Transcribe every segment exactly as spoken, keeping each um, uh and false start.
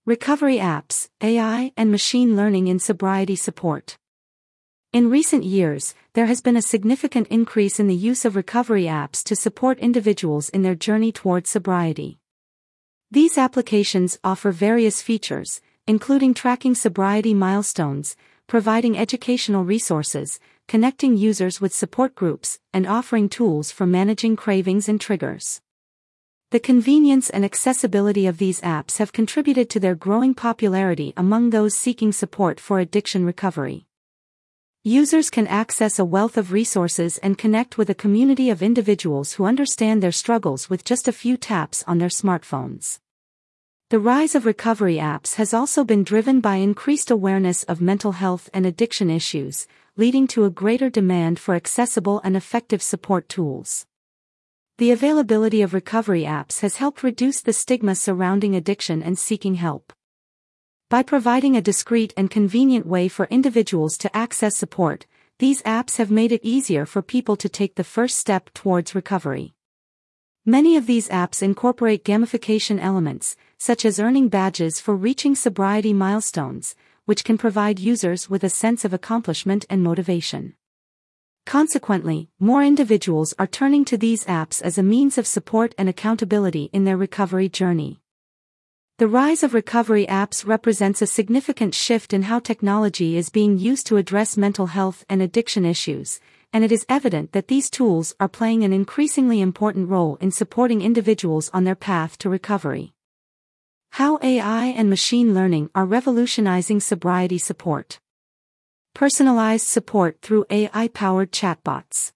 Recovery apps, A I and machine learning in sobriety support. In recent years, there has been a significant increase in the use of recovery apps to support individuals in their journey toward sobriety. These applications offer various features, including tracking sobriety milestones, providing educational resources, connecting users with support groups, and offering tools for managing cravings and triggers. The convenience and accessibility of these apps have contributed to their growing popularity among those seeking support for addiction recovery. Users can access a wealth of resources and connect with a community of individuals who understand their struggles with just a few taps on their smartphones. The rise of recovery apps has also been driven by increased awareness of mental health and addiction issues, leading to a greater demand for accessible and effective support tools. The availability of recovery apps has helped reduce the stigma surrounding addiction and seeking help. By providing a discreet and convenient way for individuals to access support, these apps have made it easier for people to take the first step towards recovery. Many of these apps incorporate gamification elements, such as earning badges for reaching sobriety milestones, which can provide users with a sense of accomplishment and motivation. Consequently, more individuals are turning to these apps as a means of support and accountability in their recovery journey. The rise of recovery apps represents a significant shift in how technology is being used to address mental health and addiction issues, and it is evident that these tools are playing an increasingly important role in supporting individuals on their path to recovery. How A I and machine learning are revolutionizing sobriety support. Personalized support through A I-powered chatbots.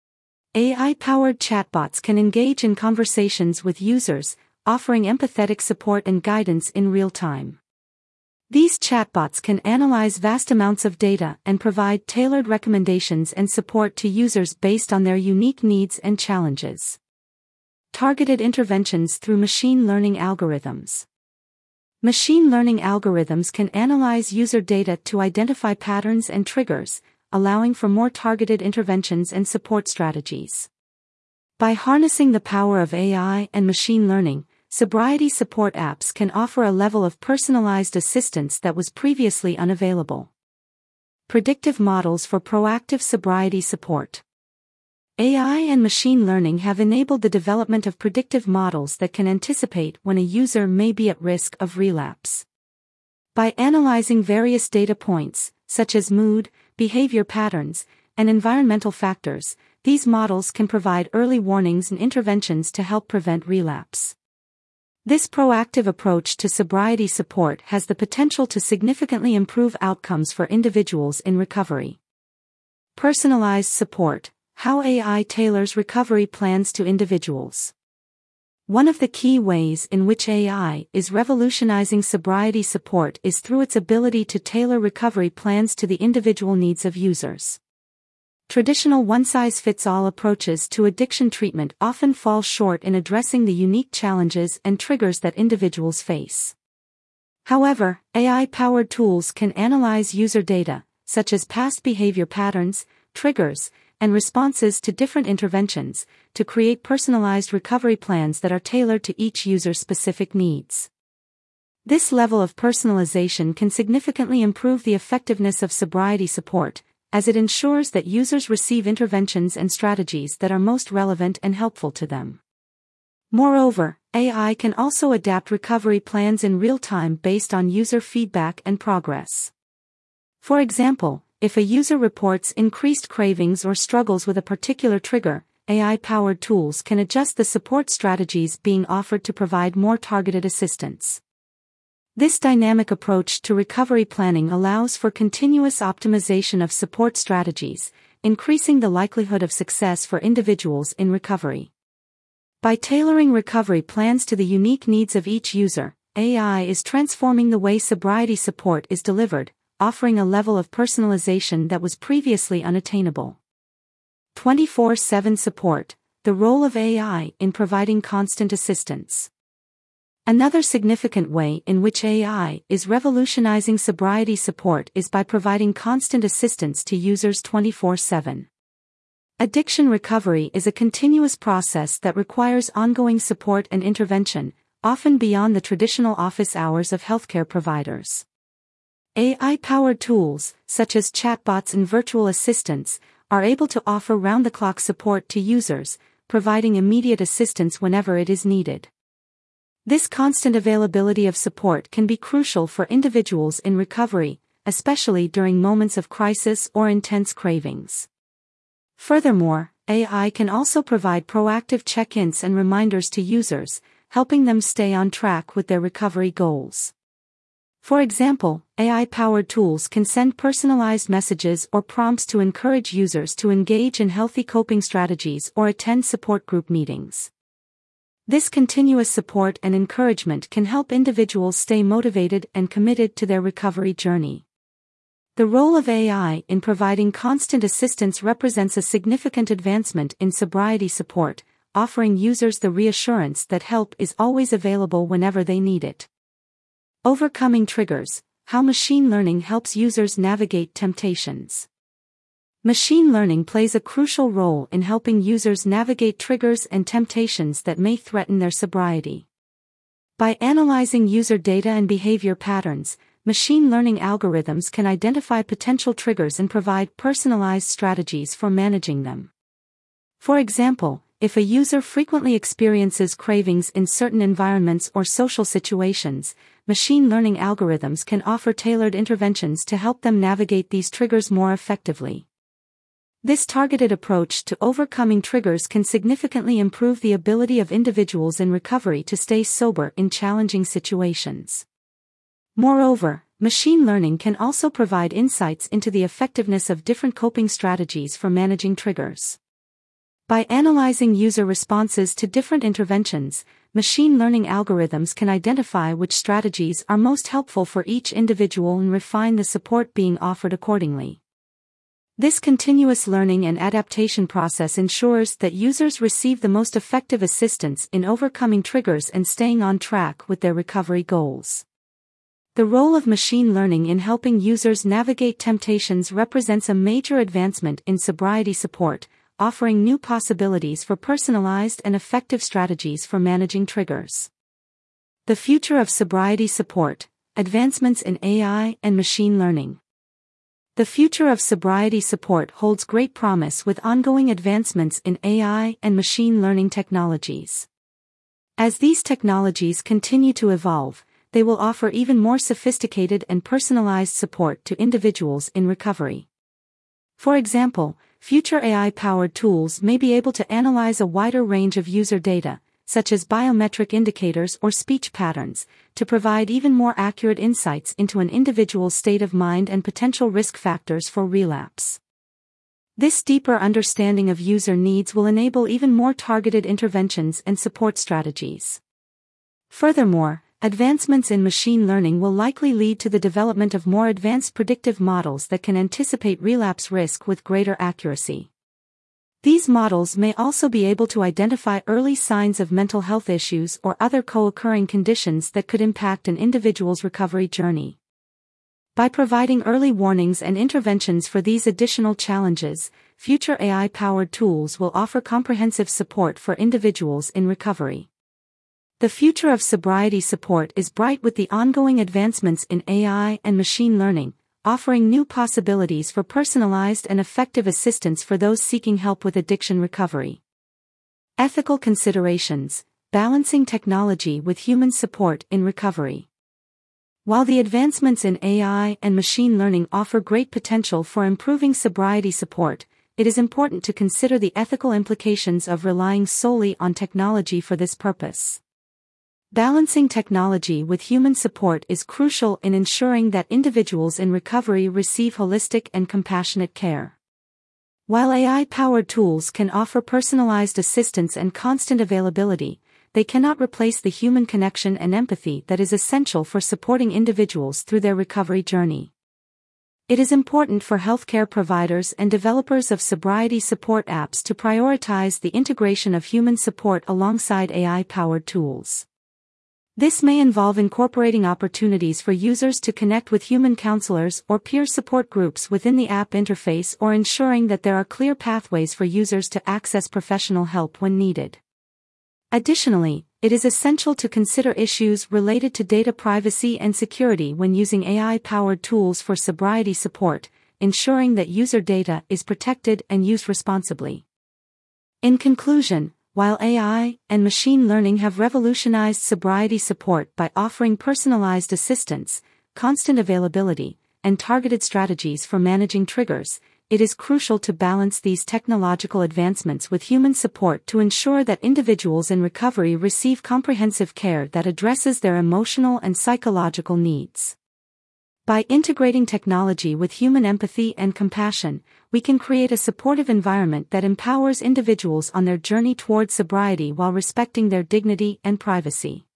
A I-powered chatbots can engage in conversations with users, offering empathetic support and guidance in real time. These chatbots can analyze vast amounts of data and provide tailored recommendations and support to users based on their unique needs and challenges. Targeted interventions through machine learning algorithms. Machine learning algorithms can analyze user data to identify patterns and triggers, allowing for more targeted interventions and support strategies. By harnessing the power of A I and machine learning, sobriety support apps can offer a level of personalized assistance that was previously unavailable. Predictive models for proactive sobriety support. A I and machine learning have enabled the development of predictive models that can anticipate when a user may be at risk of relapse. By analyzing various data points, such as mood, behavior patterns, and environmental factors, these models can provide early warnings and interventions to help prevent relapse. This proactive approach to sobriety support has the potential to significantly improve outcomes for individuals in recovery. Personalized support. How A I tailors recovery plans to individuals. One of the key ways in which A I is revolutionizing sobriety support is through its ability to tailor recovery plans to the individual needs of users. Traditional one-size-fits-all approaches to addiction treatment often fall short in addressing the unique challenges and triggers that individuals face. However, A I-powered tools can analyze user data, such as past behavior patterns, triggers, and responses to different interventions, to create personalized recovery plans that are tailored to each user's specific needs. This level of personalization can significantly improve the effectiveness of sobriety support, as it ensures that users receive interventions and strategies that are most relevant and helpful to them. Moreover, A I can also adapt recovery plans in real time based on user feedback and progress. For example, if a user reports increased cravings or struggles with a particular trigger, A I-powered tools can adjust the support strategies being offered to provide more targeted assistance. This dynamic approach to recovery planning allows for continuous optimization of support strategies, increasing the likelihood of success for individuals in recovery. By tailoring recovery plans to the unique needs of each user, A I is transforming the way sobriety support is delivered, offering a level of personalization that was previously unattainable. twenty-four seven support, the role of A I in providing constant assistance. Another significant way in which A I is revolutionizing sobriety support is by providing constant assistance to users twenty-four seven. Addiction recovery is a continuous process that requires ongoing support and intervention, often beyond the traditional office hours of healthcare providers. A I-powered tools, such as chatbots and virtual assistants, are able to offer round-the-clock support to users, providing immediate assistance whenever it is needed. This constant availability of support can be crucial for individuals in recovery, especially during moments of crisis or intense cravings. Furthermore, A I can also provide proactive check-ins and reminders to users, helping them stay on track with their recovery goals. For example, A I-powered tools can send personalized messages or prompts to encourage users to engage in healthy coping strategies or attend support group meetings. This continuous support and encouragement can help individuals stay motivated and committed to their recovery journey. The role of A I in providing constant assistance represents a significant advancement in sobriety support, offering users the reassurance that help is always available whenever they need it. Overcoming triggers: how machine learning helps users navigate temptations. Machine learning plays a crucial role in helping users navigate triggers and temptations that may threaten their sobriety. By analyzing user data and behavior patterns, machine learning algorithms can identify potential triggers and provide personalized strategies for managing them. For example, if a user frequently experiences cravings in certain environments or social situations, machine learning algorithms can offer tailored interventions to help them navigate these triggers more effectively. This targeted approach to overcoming triggers can significantly improve the ability of individuals in recovery to stay sober in challenging situations. Moreover, machine learning can also provide insights into the effectiveness of different coping strategies for managing triggers. By analyzing user responses to different interventions, machine learning algorithms can identify which strategies are most helpful for each individual and refine the support being offered accordingly. This continuous learning and adaptation process ensures that users receive the most effective assistance in overcoming triggers and staying on track with their recovery goals. The role of machine learning in helping users navigate temptations represents a major advancement in sobriety support, offering new possibilities for personalized and effective strategies for managing triggers. The future of sobriety support: advancements in A I and machine learning. The future of sobriety support holds great promise with ongoing advancements in A I and machine learning technologies. As these technologies continue to evolve, they will offer even more sophisticated and personalized support to individuals in recovery. For example, future A I-powered tools may be able to analyze a wider range of user data, such as biometric indicators or speech patterns, to provide even more accurate insights into an individual's state of mind and potential risk factors for relapse. This deeper understanding of user needs will enable even more targeted interventions and support strategies. Furthermore, advancements in machine learning will likely lead to the development of more advanced predictive models that can anticipate relapse risk with greater accuracy. These models may also be able to identify early signs of mental health issues or other co-occurring conditions that could impact an individual's recovery journey. By providing early warnings and interventions for these additional challenges, future A I-powered tools will offer comprehensive support for individuals in recovery. The future of sobriety support is bright with the ongoing advancements in A I and machine learning, offering new possibilities for personalized and effective assistance for those seeking help with addiction recovery. Ethical considerations: balancing technology with human support in recovery. While the advancements in A I and machine learning offer great potential for improving sobriety support, it is important to consider the ethical implications of relying solely on technology for this purpose. Balancing technology with human support is crucial in ensuring that individuals in recovery receive holistic and compassionate care. While A I-powered tools can offer personalized assistance and constant availability, they cannot replace the human connection and empathy that is essential for supporting individuals through their recovery journey. It is important for healthcare providers and developers of sobriety support apps to prioritize the integration of human support alongside A I-powered tools. This may involve incorporating opportunities for users to connect with human counselors or peer support groups within the app interface, or ensuring that there are clear pathways for users to access professional help when needed. Additionally, it is essential to consider issues related to data privacy and security when using A I-powered tools for sobriety support, ensuring that user data is protected and used responsibly. In conclusion, while A I and machine learning have revolutionized sobriety support by offering personalized assistance, constant availability, and targeted strategies for managing triggers, it is crucial to balance these technological advancements with human support to ensure that individuals in recovery receive comprehensive care that addresses their emotional and psychological needs. By integrating technology with human empathy and compassion, we can create a supportive environment that empowers individuals on their journey toward sobriety while respecting their dignity and privacy.